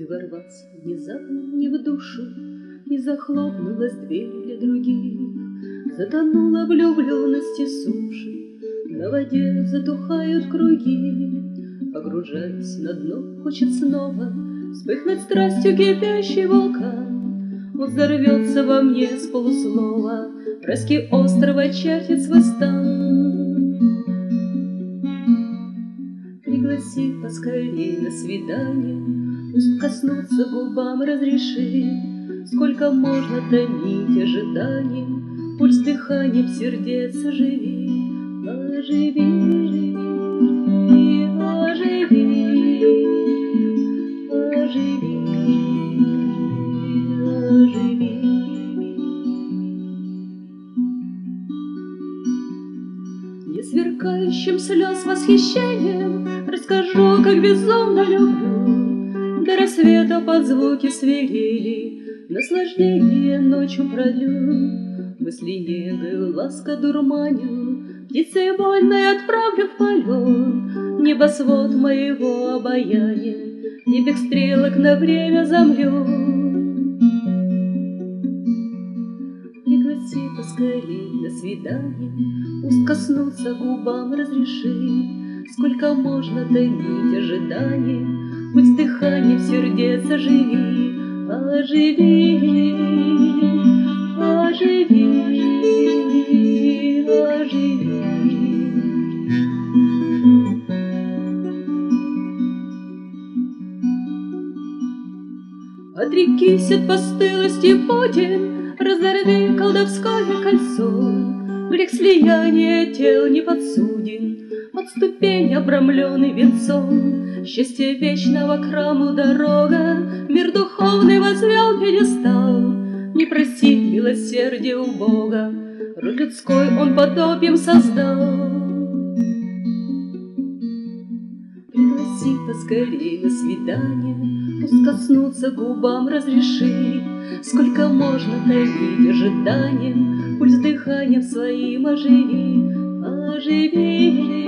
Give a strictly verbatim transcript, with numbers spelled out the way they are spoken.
ворваться внезапно не в душу, не захлопнулась дверь для других, затонула влюбленности суши, на воде затухают круги. Погружаясь на дно, хочет снова вспыхнуть страстью кипящий вулкан. Он взорвется во мне с полуслова, краски острова чертит свой стан. Пригласи поскорей на свидание, пусть коснуться губам разреши. Сколько можно томить ожиданием, пульс дыханием сердец оживи. Оживи, оживи, оживи, оживи. Не сверкающим слез восхищением расскажу, как безумно люблю. До рассвета под звуки свирели наслаждение ночью продлю. Мысли негою ласка дурманю, птицей вольной отправлю в полет. Небосвод моего обаяния, небег стрелок на время замрет. Пригласи поскорей на свидание, пусть коснуться губам разреши. Сколько можно томить ожидание, пусть дыханием сердец оживи. Оживи, оживи, оживи. Отрекись от постылости путин, разорви колдовское кольцо. Грех слияния тел не подсуден, от ступень обрамленный венцом. Счастье вечного к храму дорога, мир духовный возвел пьедестал. Не проси милосердия у Бога, род людской он подобием создал. Пригласи поскорей на свидание, пусть коснуться губам разреши. Сколько можно томить ожиданием, пульс дыханием своим оживи. Оживи.